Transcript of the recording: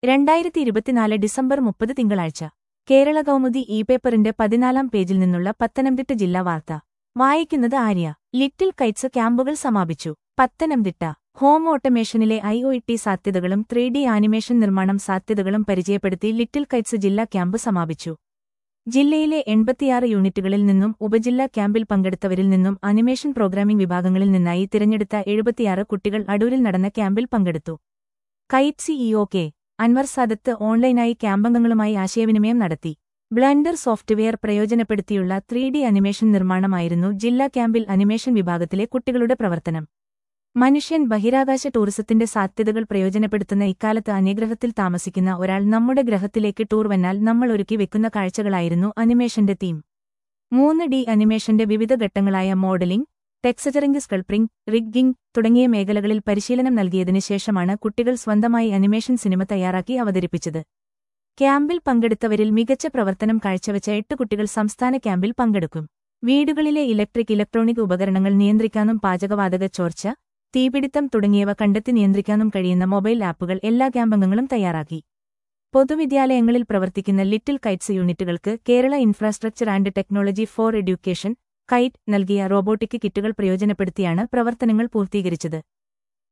2024 December 30 തിങ്കളാഴ്ച കേരള കൗമുദി പേപ്പറിന്റെ 14-ാം പേജിൽ നിന്നുള്ള പത്തനംതിട്ട ജില്ലാ വാർത്ത വായിക്കുന്നത് ആര്യ. ലിറ്റിൽ കൈറ്റ്സ് ക്യാമ്പുകൾ സമാപിച്ചു. പത്തനംതിട്ട ഹോം ഓട്ടോമേഷനിലെ IoT സാധ്യതകളും 3D ആനിമേഷൻ നിർമ്മാണം സാധ്യതകളും പരിചയപ്പെടുത്തി ലിറ്റിൽ കൈറ്റ്സ് ജില്ലാ ക്യാമ്പ് സമാപിച്ചു. ജില്ലയിലെ 86 യൂണിറ്റുകളിൽ നിന്നും ഉപജില്ലാ ക്യാമ്പിൽ പങ്കെടുത്തവരിൽ നിന്നും അനിമേഷൻ പ്രോഗ്രാമിംഗ് വിഭാഗങ്ങളിൽ നിന്നായി തിരഞ്ഞെടുത്ത 76 കുട്ടികൾ അടൂരിൽ നടന്ന ക്യാമ്പിൽ പങ്കെടുത്തു. KITE CEO K. Anwar Sadath ഓൺലൈനായി ക്യാമ്പംഗങ്ങളുമായി ആശയവിനിമയം നടത്തി. ബ്ലെൻഡർ സോഫ്റ്റ്വെയർ പ്രയോജനപ്പെടുത്തിയുള്ള 3D അനിമേഷൻ നിർമ്മാണമായിരുന്നു ജില്ലാ ക്യാമ്പിൽ അനിമേഷൻ വിഭാഗത്തിലെ കുട്ടികളുടെ പ്രവർത്തനം. മനുഷ്യൻ ബഹിരാകാശ ടൂറിസത്തിന്റെ സാധ്യതകൾ പ്രയോജനപ്പെടുത്തുന്ന ഇക്കാലത്ത് അന്യഗ്രഹത്തിൽ താമസിക്കുന്ന ഒരാൾ നമ്മുടെ ഗ്രഹത്തിലേക്ക് ടൂർ വന്നാൽ നമ്മൾ ഒരുക്കി വെക്കുന്ന കാഴ്ചകളായിരുന്നു അനിമേഷന്റെ തീം. 3D അനിമേഷന്റെ വിവിധ ഘട്ടങ്ങളായ മോഡലിംഗ്, ടെക്സ്ചറിംഗ്, സ്കൾപ്റ്റിംഗ്, റിഗ്ഗിംഗ് തുടങ്ങിയ മേഖലകളിൽ പരിശീലനം നൽകിയതിനു ശേഷമാണ് കുട്ടികൾ സ്വന്തമായി അനിമേഷൻ സിനിമ തയ്യാറാക്കി അവതരിപ്പിച്ചത്. ക്യാമ്പിൽ പങ്കെടുത്തവരിൽ മികച്ച പ്രവർത്തനം കാഴ്ചവെച്ച 8 കുട്ടികൾ സംസ്ഥാന ക്യാമ്പിൽ പങ്കെടുക്കും. വീടുകളിലെ ഇലക്ട്രോണിക് ഉപകരണങ്ങൾ നിയന്ത്രിക്കാനും പാചകവാതക ചോർച്ച, തീപിടിത്തം തുടങ്ങിയവ കണ്ടെത്തി നിയന്ത്രിക്കാനും കഴിയുന്ന മൊബൈൽ ആപ്പുകൾ എല്ലാ ക്യാമ്പംഗങ്ങളും തയ്യാറാക്കി. പൊതുവിദ്യാലയങ്ങളിൽ പ്രവർത്തിക്കുന്ന ലിറ്റിൽ കൈറ്റ്സ് യൂണിറ്റുകൾക്ക് Kerala infrastructure and technology for education KITE നൽകിയ റോബോട്ടിക് കിറ്റുകൾ പ്രയോജനപ്പെടുത്തിയാണ് പ്രവർത്തനങ്ങൾ പൂർത്തീകരിച്ചത്.